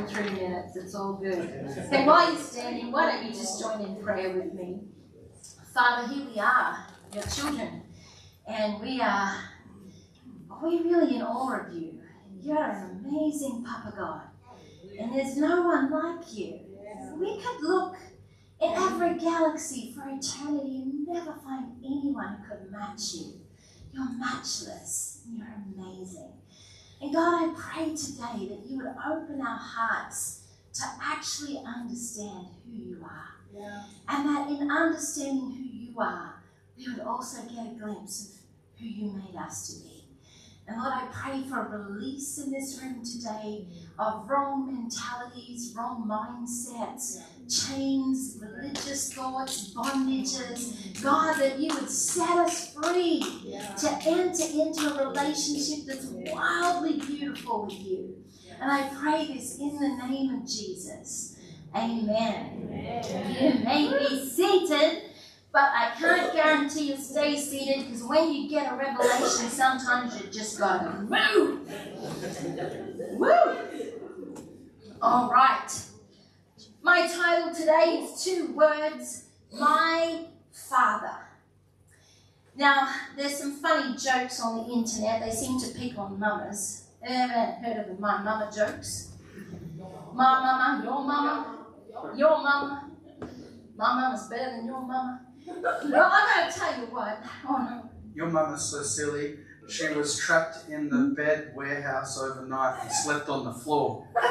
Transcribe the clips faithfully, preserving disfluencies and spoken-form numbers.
in three minutes. It's all good. Okay, while you're standing, why don't you just join in prayer with me? Father, here we are, your children, and we are we're really in awe of you. You're an amazing Papa God, and there's no one like you. We could look in every galaxy for eternity and never find anyone who could match you. You're matchless. You're amazing. And God, I pray today that you would open our hearts to actually understand who you are. Yeah. And that in understanding who you are, we would also get a glimpse of who you made us to be. And Lord, I pray for a release in this room today of wrong mentalities, wrong mindsets, chains, religious thoughts, bondages. God, that you would set us free to enter into a relationship that's wildly beautiful with you. And I pray this in the name of Jesus. Amen. Amen. You may be seated, but I can't guarantee you stay seated, because when you get a revelation, sometimes you just gotta move. Woo! All right. My title today is two words: My Father. Now, there's some funny jokes on the internet. They seem to pick on mamas. Ever heard of the my mama jokes? My mama, your mama, your mama. My mama's better than your mama. Well, I'm going to tell you what. Oh, no. Your mum is so silly. She was trapped in the bed warehouse overnight and slept on the floor. That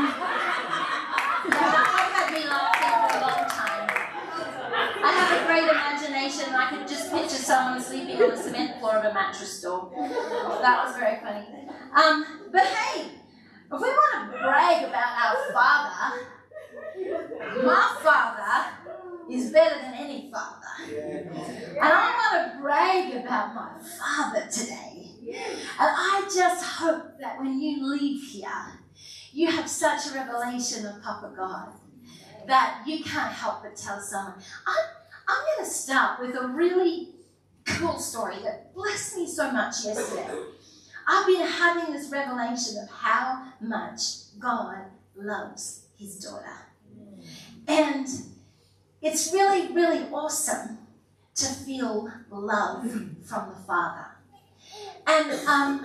had me laughing for a long time. I have a great imagination. I could just picture someone sleeping on the cement floor of a mattress store. That was very funny. Um, but hey, if we want to brag about our Father, my Father is better than any father. And I want to brag about my Father today. And I just hope that when you leave here, you have such a revelation of Papa God that you can't help but tell someone. I'm, I'm going to start with a really cool story that blessed me so much yesterday. I've been having this revelation of how much God loves his daughter. And it's really, really awesome to feel love from the Father. And um,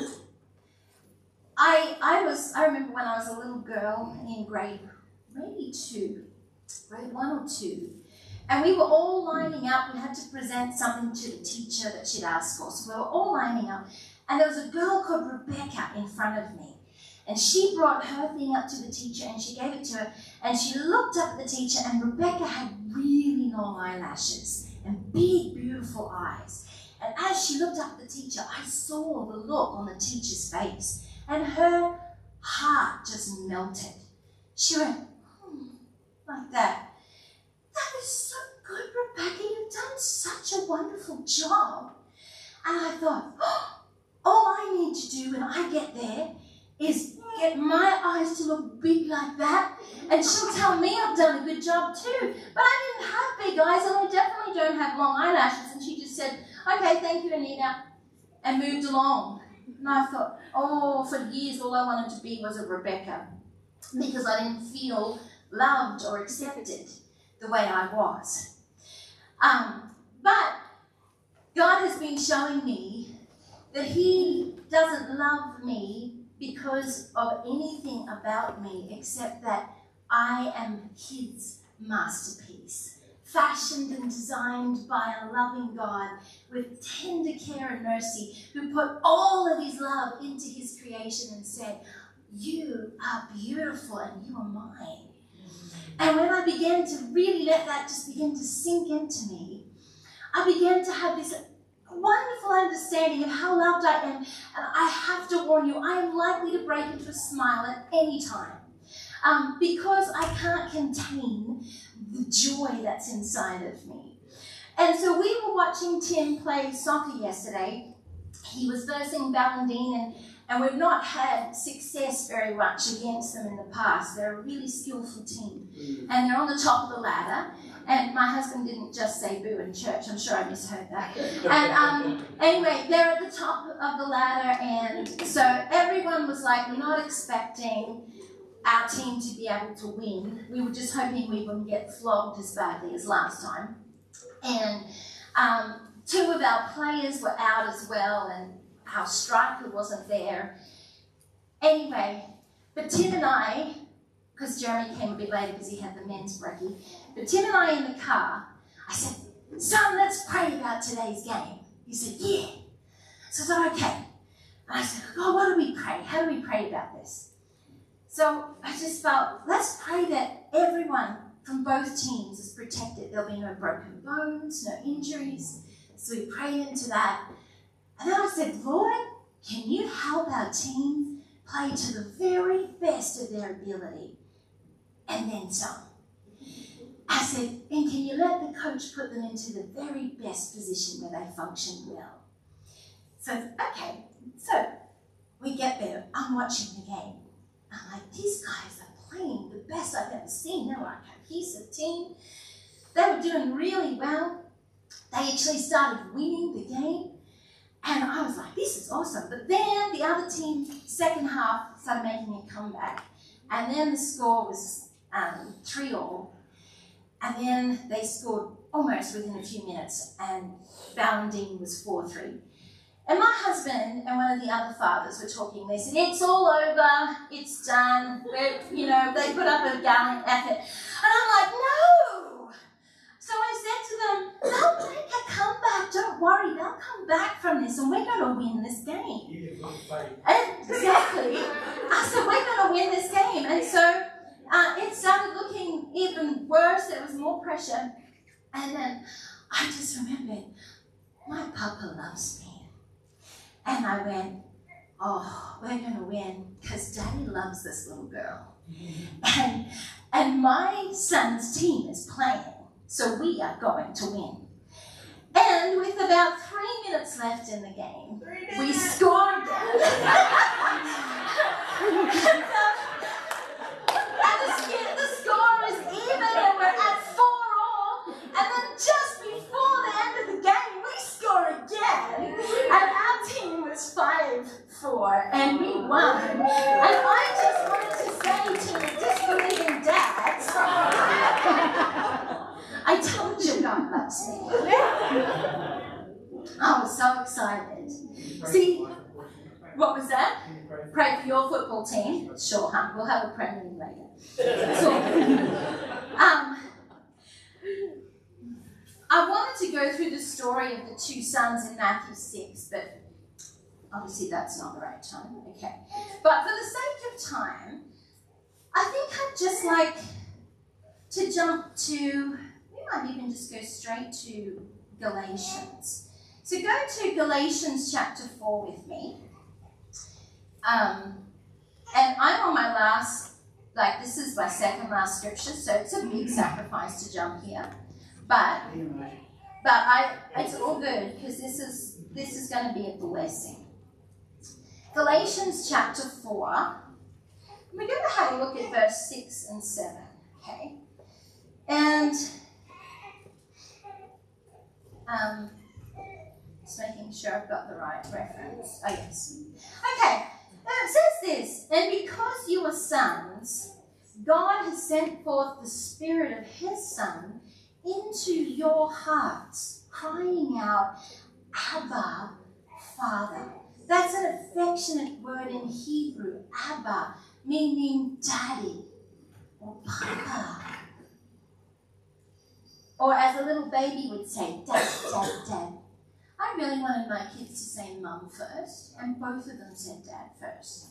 I, I was, I remember when I was a little girl in grade, maybe two, grade one or two, and we were all lining up. We had to present something to the teacher that she'd asked for. So we were all lining up, and there was a girl called Rebecca in front of me. And she brought her thing up to the teacher, and she gave it to her, and she looked up at the teacher, and Rebecca had really long eyelashes and big, beautiful eyes. And as she looked up at the teacher, I saw the look on the teacher's face, and her heart just melted. She went, hmm, like that. That is so good, Rebecca. You've done such a wonderful job. And I thought, oh, all I need to do when I get there is get my eyes to look big like that, and she'll tell me I've done a good job too. But I didn't have big eyes, and I definitely don't have long eyelashes. And she just said, okay, thank you, Anita, and moved along. And I thought, oh, for years all I wanted to be was a Rebecca, because I didn't feel loved or accepted the way I was. Um, but God has been showing me that he doesn't love me because of anything about me except that I am his masterpiece, fashioned and designed by a loving God with tender care and mercy, who put all of his love into his creation and said, you are beautiful and you are mine. And when I began to really let that just begin to sink into me, I began to have this wonderful understanding of how loved I am. And I have to warn you, I am likely to break into a smile at any time, um, because I can't contain the joy that's inside of me. And so we were watching Tim play soccer yesterday. He was versing Ballindine, and, and we've not had success very much against them in the past. They're a really skillful team, and they're on the top of the ladder. And my husband didn't just say boo in church. I'm sure I misheard that. And um, anyway, they're at the top of the ladder, and so everyone was like not expecting our team to be able to win. We were just hoping we wouldn't get flogged as badly as last time. And um, two of our players were out as well, and our striker wasn't there. Anyway, but Tim and I, because Jeremy came a bit later because he had the men's brekkie, but Tim and I in the car, I said, son, let's pray about today's game. He said, yeah. So I thought, okay. And I said, oh, what do we pray? How do we pray about this? So I just felt, let's pray that everyone from both teams is protected. There'll be no broken bones, no injuries. So we prayed into that. And then I said, Lord, can you help our team play to the very best of their ability? And then some. I said, and can you let the coach put them into the very best position where they function well? So, okay, so we get there. I'm watching the game. I'm like, these guys are playing the best I've ever seen. They were like a cohesive team. They were doing really well. They actually started winning the game. And I was like, this is awesome. But then the other team, second half, started making a comeback. And then the score was um, three all. And then they scored almost within a few minutes, and Ballindine was four three. And my husband and one of the other fathers were talking. They said, it's all over, it's done. We're, you know, they put up a gallant effort. And I'm like, no! So I said to them, they'll make a comeback, don't worry, they'll come back from this, and we're going to win this game. And exactly. I said, we're going to win this game. And so Uh, it started looking even worse. There was more pressure. And then I just remembered, my papa loves me. And I went, oh, we're going to win because Daddy loves this little girl. And, and my son's team is playing, so we are going to win. And with about three minutes left in the game, we scored again. And the, the score is even, and we're at four all. And then just before the end of the game, we score again. And our team was five four, and we won. And I just wanted to say to the disbelieving dads, I told you God loves me. I was so excited. See, what was that? Pray for your football team. Sure, huh? We'll have a prayer meeting later. So, um, I wanted to go through the story of the two sons in Matthew six, but obviously that's not the right time. Okay. But for the sake of time, I think I'd just like to jump to, we might even just go straight to Galatians. So go to Galatians chapter four with me. Um, and I'm on my last, like this is my second last scripture, so it's a big sacrifice to jump here. But, but I, it's all good because this is this is going to be a blessing. Galatians chapter four. We're going to have a look at verse six and seven. Okay, and um, just making sure I've got the right reference. Oh yes. Okay. It says this, and because you are sons, God has sent forth the Spirit of His Son into your hearts, crying out, Abba, Father. That's an affectionate word in Hebrew, Abba, meaning daddy or papa. Or as a little baby would say, dad, dad, dad. I really wanted my kids to say mum first, and both of them said dad first.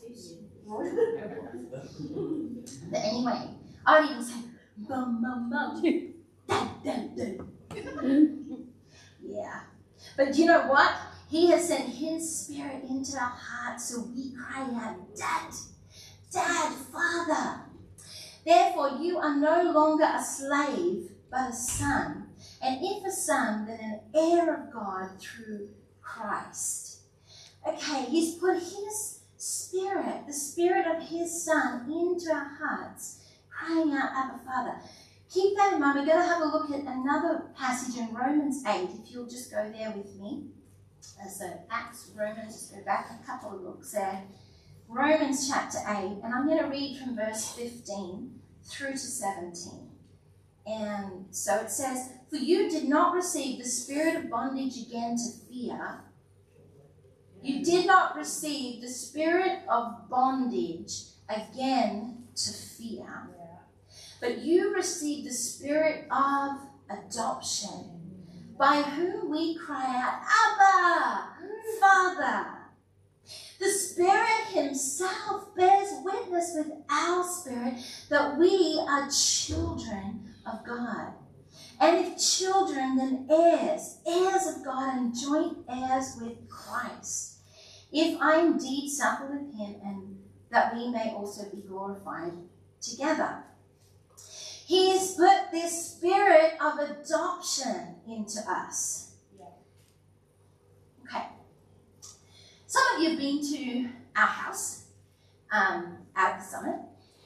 But anyway, I would even say mum, mum, mum, dad, dad, dad. Yeah. But do you know what? He has sent His Spirit into our hearts, so we cry out, Dad, Dad, Father. Therefore, you are no longer a slave, but a son. And if a son, then an heir of God through Christ. Okay, He's put His Spirit, the Spirit of His Son, into our hearts, crying out, Abba, Father. Keep that in mind. We're going to have a look at another passage in Romans eight, if you'll just go there with me. Uh, so Acts, Romans, just go back a couple of looks there. Romans chapter eight, and I'm going to read from verse fifteen through to seventeen. And so it says, "For you did not receive the spirit of bondage again to fear. You did not receive the spirit of bondage again to fear. But you received the spirit of adoption, by whom we cry out, Abba, Father. The Spirit himself bears witness with our spirit that we are children of God. And if children, then heirs, heirs of God and joint heirs with Christ. If I indeed suffer with him, and that we may also be glorified together." He has put this spirit of adoption into us. Okay. Some of you have been to our house um, at the summit.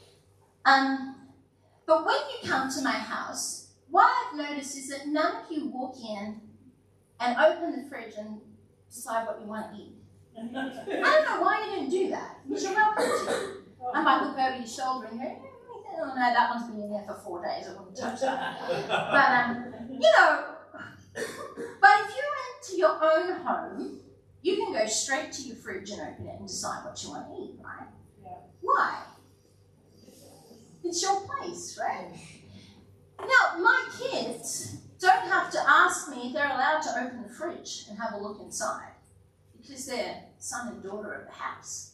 Um, but when you come to my house, what I've noticed is that none of you walk in and open the fridge and decide what you want to eat. I don't know why you didn't do that, because you're welcome to. I might look over your shoulder and go, "Oh no, that one's been in there for four days, I wouldn't touch that." But, um, you know, but if you went to your own home, you can go straight to your fridge and open it and decide what you want to eat, right? Yeah. Why? It's your place, right? Now, my kids don't have to ask me if they're allowed to open the fridge and have a look inside, because they're son and daughter of the house.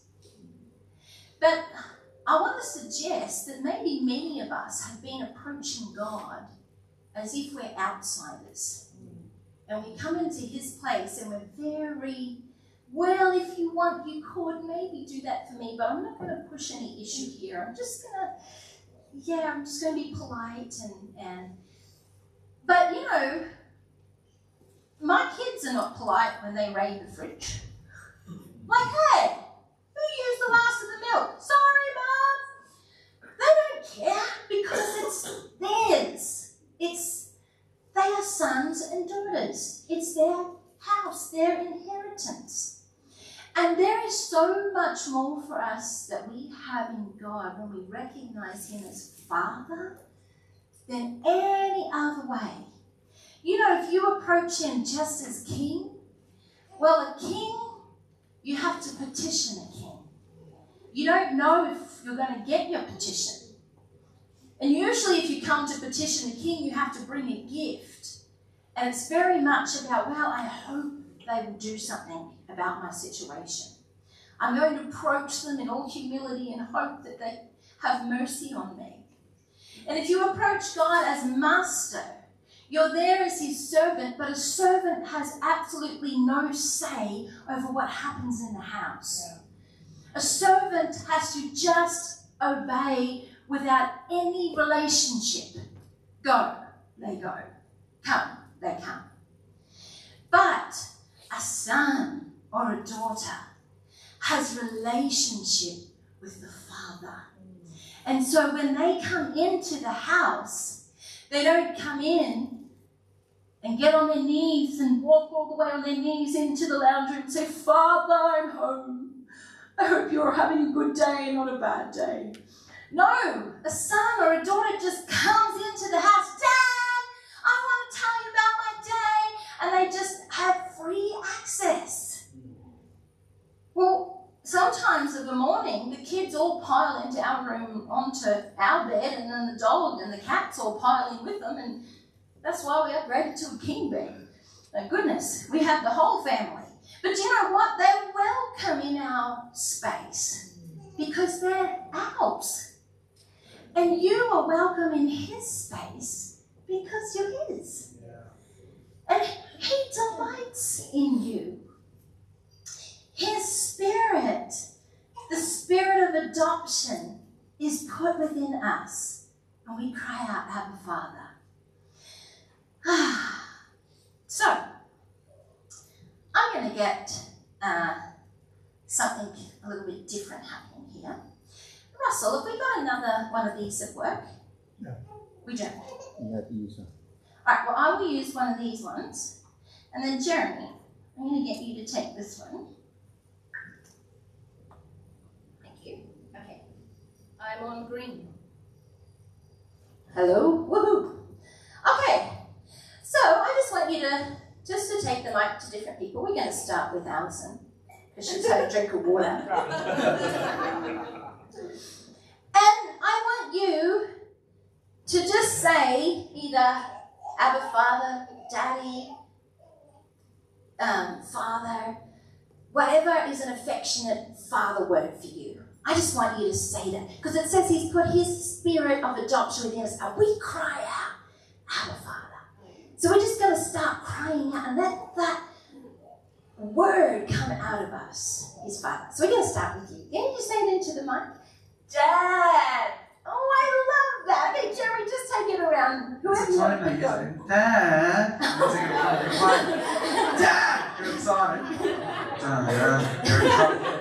But I want to suggest that maybe many of us have been approaching God as if we're outsiders. And we come into his place and we're very, well, if you want, you could maybe do that for me, but I'm not going to push any issue here. I'm just going to, yeah, I'm just going to be polite and, and, but you know, my kids are not polite when they raid the fridge. Like, hey, who used the last of the milk? Sorry, Mum. They don't care because it's theirs. It's, they are sons and daughters. It's their house, their inheritance. And there is so much more for us that we have in God when we recognize him as Father than any other way. You know, if you approach him just as king, well, a king, you have to petition a king. You don't know if you're going to get your petition. And usually if you come to petition a king, you have to bring a gift. And it's very much about, well, I hope they will do something about my situation. I'm going to approach them in all humility and hope that they have mercy on me. And if you approach God as master, you're there as his servant, but a servant has absolutely no say over what happens in the house. Yeah. A servant has to just obey without any relationship. Go, they go. Come, they come. But a son or a daughter has relationship with the Father. And so when they come into the house, they don't come in and get on their knees and walk all the way on their knees into the lounge room and say, "Father, I'm home. I hope you're having a good day and not a bad day." No, a son or a daughter just comes into the house. "Dad, I want to tell you about my day." And they just have free access. Well, sometimes of the morning, the kids all pile into our room, onto our bed, and then the dog and the cats all pile in with them, and that's why we upgraded to a king bed. Thank goodness, we have the whole family. But you know what? They're welcome in our space because they're ours. And you are welcome in his space because you're his. Yeah. And he delights in you. His spirit, the spirit of adoption, is put within us. And we cry out, "Abba, Father." So, I'm going to get uh, something a little bit different happening here. Russell, have we got another one of these at work? No. We don't. You have to use them. All right, well, I will use one of these ones. And then, Jeremy, I'm going to get you to take this one. Thank I'm on green. Hello? Woohoo! Okay, so I just want you to, just to take the mic to different people. We're going to start with Alison, because she's had a drink of water. And I want you to just say either Abba Father, Daddy, um, Father, whatever is an affectionate father word for you. I just want you to say that, because it says he's put his spirit of adoption within us, and we cry out, Abba Father. So we're just going to start crying out and let that word come out of us, his Father. So we're going to start with you. Can you just say that into the mic? Dad. Oh, I love that. Hey, Jerry, just take it around. Whoever you want to pick on. Dad. Dad. You're excited. Dad. You're in trouble.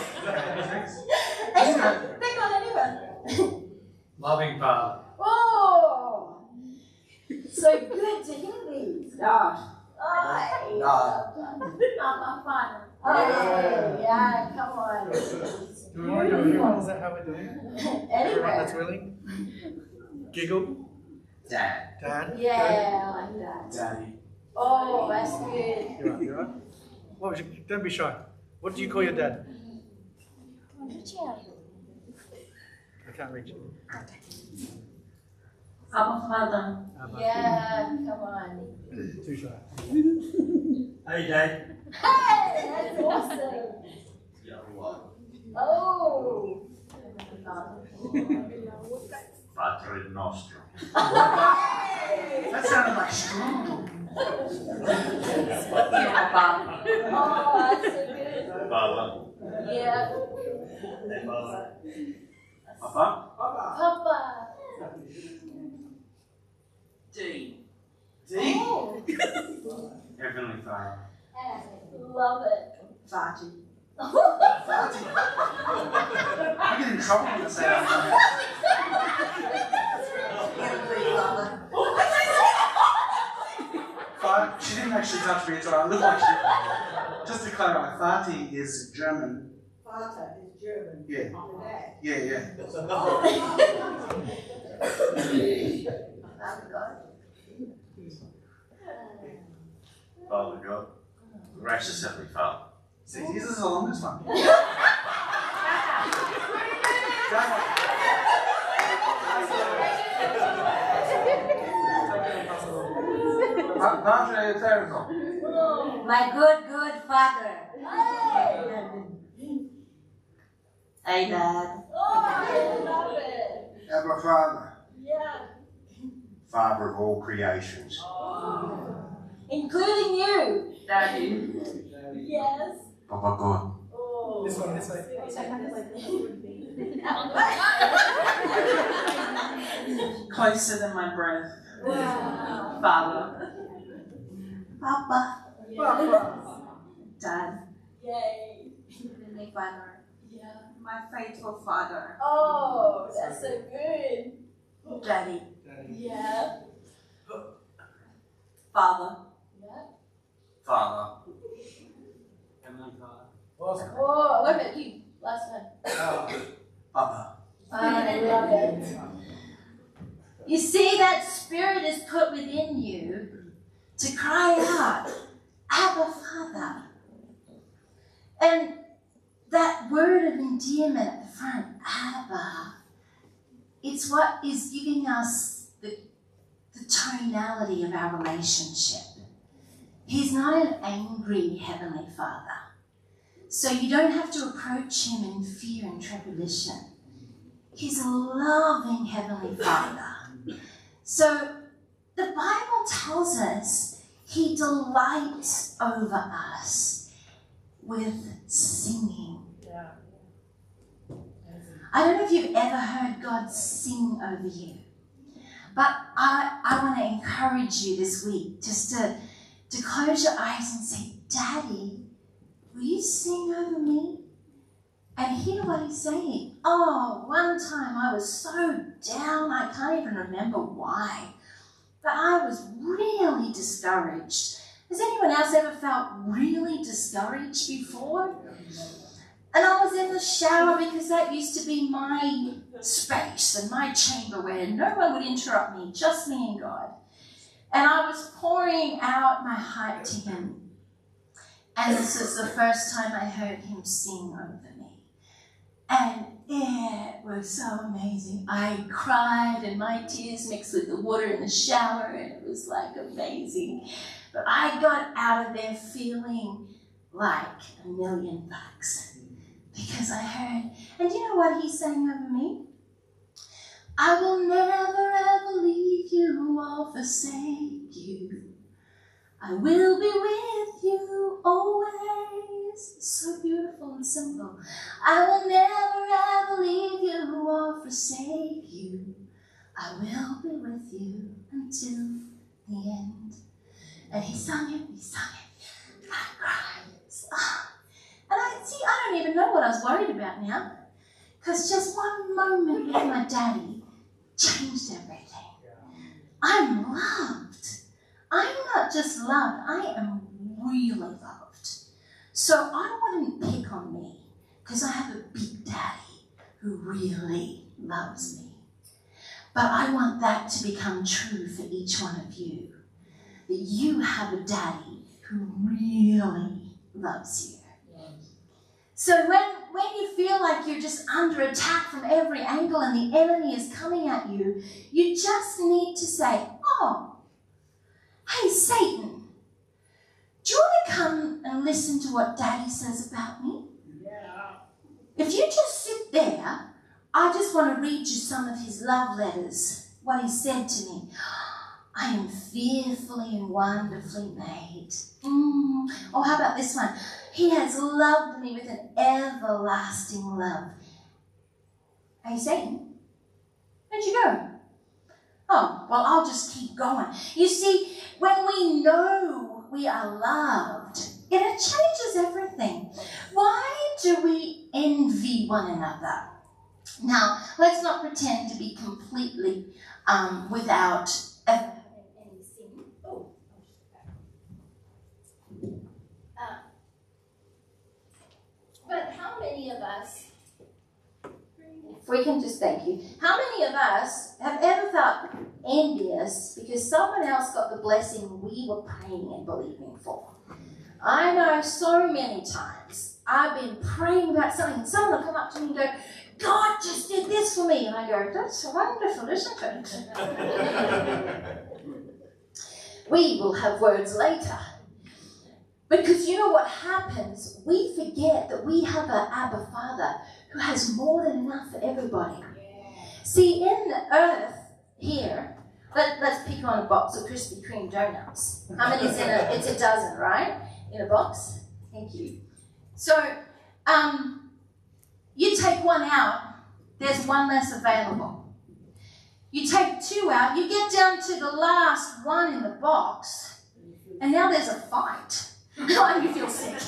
Anyone. Pick on anyone. Loving Father. Oh. So good to hear these. Gosh. Oh, I love that. Abba Father. Oh, yeah, come on. Do we want to do everyone? Is that how we're doing it? Everyone that's Anyway. willing? Giggle? Dad. Dad? Yeah, I like that. Daddy. Oh, that's good. You're right, you're right. What would you, don't be shy. What do you call your dad? I can't reach you. Abba Father. Abba. Yeah, come on. Too shy. Hey, Dad. Hey, that's awesome. Oh. Padre nostro. That sounded like strong. Oh, that's so good. Father. Yeah. Hey, Father. Papa? Papa. D. D? Oh. Heavenly Father. Love it. Fati. I get in trouble when I say that. Fati, she didn't actually touch me, it's alright. Look like she. Just to clarify, Fati is German. Vater is German. Yeah. Your dad. Yeah, yeah. Father God. Gracious Heavenly Father. See, this is the longest one. Padre Eterno. My good, good father. Hey, Dad. Oh, I love it. Abba Father, Yeah. Father of all creations. Including you, Daddy. Yes. Papa God, Oh. This one, this way. Closer than my breath. Wow. Father. Papa. Papa. Dad. Yay. Heavenly Father. Yeah. My faithful Father. Oh, that's so good. Daddy. Yeah. Father. Yeah. Father. Heavenly Father. Awesome. Oh, what about you? Last one. Papa. I love it. You see, that spirit is put within you to cry out, Abba Father. And that word of endearment at the front, Abba, it's what is giving us the, the tonality of our relationship. He's not an angry Heavenly Father. So you don't have to approach him in fear and trepidation. He's a loving Heavenly Father. So the Bible tells us he delights over us with singing. Yeah. I don't know if you've ever heard God sing over you, but I, I want to encourage you this week just to, to close your eyes and say, Daddy, will you sing over me? And hear what he's saying. Oh, one time I was so down, I can't even remember why. But I was really discouraged. Has anyone else ever felt really discouraged before? And And I was in the shower because that used to be my space and my chamber where no one would interrupt me, just me and God. And I was pouring out my heart to him. And this was the first time I heard him sing over me. And it was so amazing. I cried and my tears mixed with the water in the shower, and it was like amazing. But I got out of there feeling like a million bucks. Because I heard, and you know what he sang over me? I will never ever leave you or forsake you. I will be with you always. So beautiful and simple. I will never ever leave you or forsake you. I will be with you until the end. And he sung it, he sung it. I cried. Oh. And I see, I don't even know what I was worried about now. Because just one moment with my daddy changed everything. I'm loved. I'm not just loved, I am really loved. So I wouldn't pick on me because I have a big daddy who really loves me. But I want that to become true for each one of you. That you have a daddy who really loves you. So when, when you feel like you're just under attack from every angle and the enemy is coming at you, you just need to say, oh, hey, Satan, do you want to come and listen to what Daddy says about me? Yeah. If you just sit there, I just want to read you some of his love letters, what he said to me. I am fearfully and wonderfully made. Mm. Or how about this one? He has loved me with an everlasting love. Hey, Satan, where'd you go? Oh, well, I'll just keep going. You see, when we know we are loved, it changes everything. Why do we envy one another? Now, let's not pretend to be completely um, without a, any sin. Oh. Uh, but how many of us, if we can just thank you, how many of us have ever felt envious because someone else got the blessing we were praying and believing for? I know so many times I've been praying about something and someone will come up to me and go, God just did this for me. And I go, that's wonderful, isn't it? We will have words later. Because you know what happens? We forget that we have an Abba Father who has more than enough for everybody. See, in the earth here, let, let's pick on a box of Krispy Kreme donuts. How many is in a, it's a dozen, right? In a box? Thank you. So, um, you take one out, there's one less available. You take two out, you get down to the last one in the box, and now there's a fight. Oh, you feel sick.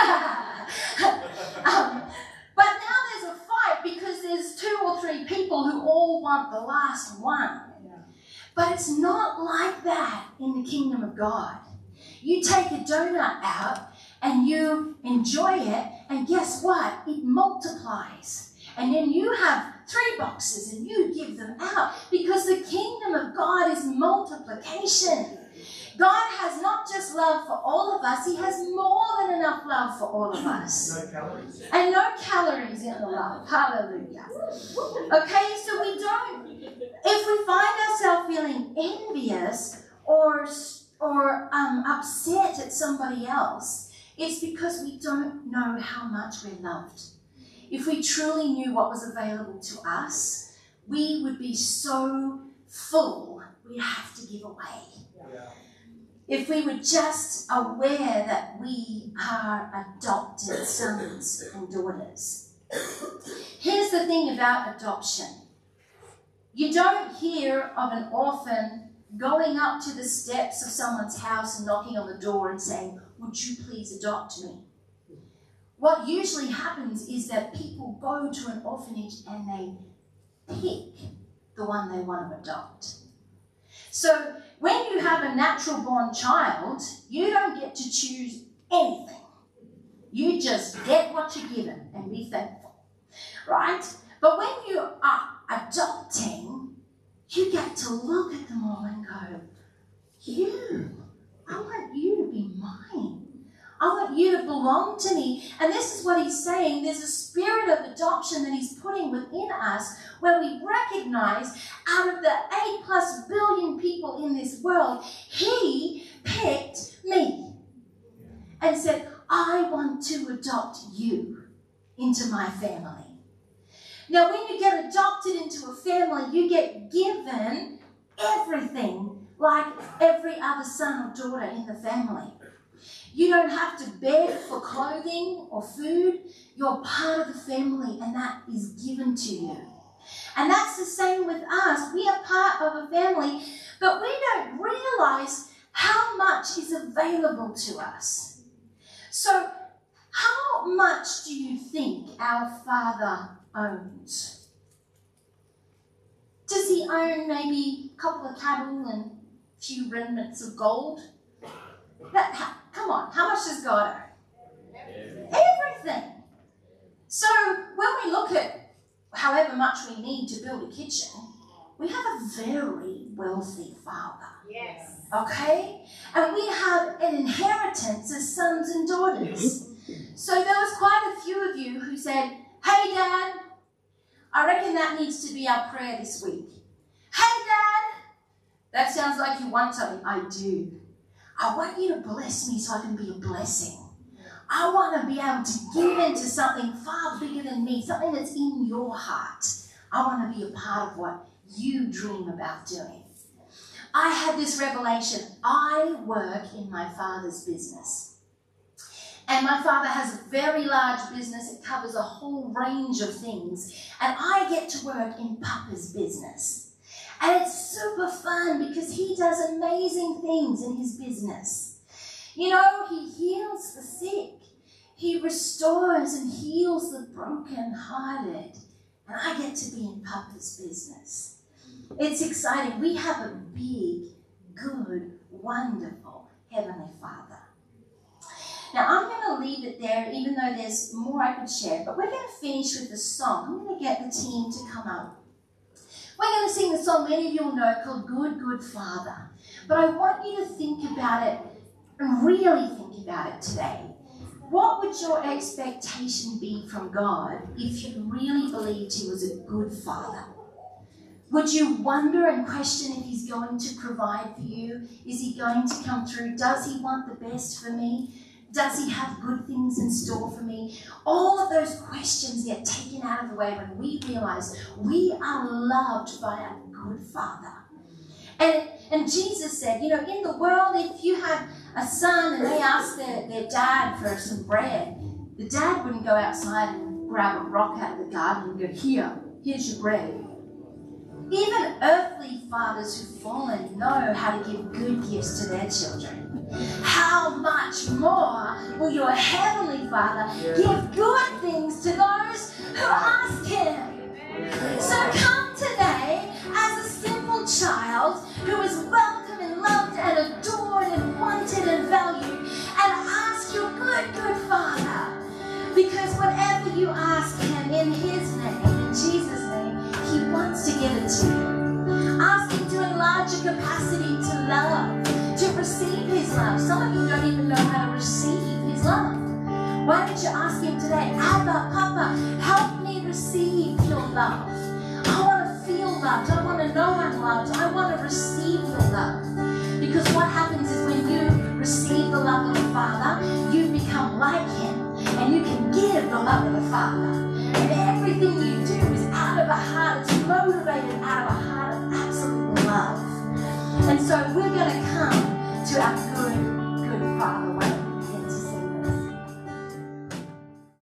um, but now there's a fight because there's two or three people who all want the last one. But it's not like that in the kingdom of God. You take a donut out and you enjoy it, and guess what? It multiplies. And then you have three boxes and you give them out because the kingdom of God is multiplication. God has not just love for all of us, he has more than enough love for all of us. No calories. And no calories in the love. Hallelujah. Okay, so we don't, if we find ourselves feeling envious or, or um, upset at somebody else, it's because we don't know how much we're loved. If we truly knew what was available to us, we would be so full, we'd have to give away. Yeah. If we were just aware that we are adopted sons and daughters. Here's the thing about adoption. You don't hear of an orphan going up to the steps of someone's house and knocking on the door and saying, would you please adopt me? What usually happens is that people go to an orphanage and they pick the one they want to adopt. So when you have a natural born child, you don't get to choose anything. You just get what you're given and be thankful, right? But when you are adopting, you get to look at them all and go, you, I want you to be mine. I want you to belong to me. And this is what he's saying. There's a spirit of adoption that he's putting within us where we recognize out of the eight plus billion people in this world, he picked me and said, I want to adopt you into my family. Now, when you get adopted into a family, you get given everything like every other son or daughter in the family. You don't have to beg for clothing or food. You're part of the family, and that is given to you. And that's the same with us. We are part of a family, but we don't realize how much is available to us. So, how much do you think our Father owns? Does he own maybe a couple of cattle and a few remnants of gold? That, come on, how much does God own? Everything. So when we look at however much we need to build a kitchen, we have a very wealthy Father. Yes. Okay? And we have an inheritance as sons and daughters. So there was quite a few of you who said, hey, Dad, I reckon that needs to be our prayer this week. Hey, Dad, that sounds like you want something. I do. I want you to bless me so I can be a blessing. I want to be able to give into something far bigger than me, something that's in your heart. I want to be a part of what you dream about doing. I had this revelation. I work in my Father's business. And my Father has a very large business. It covers a whole range of things. And I get to work in Papa's business. And it's super fun because he does amazing things in his business. You know, he heals the sick. He restores and heals the broken-hearted. And I get to be in Papa's business. It's exciting. We have a big, good, wonderful Heavenly Father. Now, I'm going to leave it there, even though there's more I could share. But we're going to finish with a song. I'm going to get the team to come up. We're going to sing the song many of you will know called Good, Good Father. But I want you to think about it and really think about it today. What would your expectation be from God if you really believed he was a good father? Would you wonder and question if he's going to provide for you? Is he going to come through? Does he want the best for me? Does he have good things in store for me? All of those questions get taken out of the way when we realize we are loved by a good Father. And, and Jesus said, you know, in the world, if you had a son and they asked their, their dad for some bread, the dad wouldn't go outside and grab a rock out of the garden and go, here, here's your bread. Even earthly fathers who've fallen know how to give good gifts to their children. How much more will your Heavenly Father give good things to those who ask him? So come today as a simple child who is welcome and loved and adored and wanted and valued, and ask your good, good Father. Because whatever you ask him in his name, in Jesus' name, he wants to give it to you. Ask him to enlarge your capacity to love, to receive his love. Some of you don't even know how to receive his love. Why don't you ask him today, Abba, Papa, help me receive your love. I want to feel loved. I want to know I'm loved. I want to receive your love. Because what happens is when you receive the love of the Father, you become like him. And you can give the love of the Father. And everything you do is out of a heart, it's motivated out of a heart of absolute love. And so we're going to come to our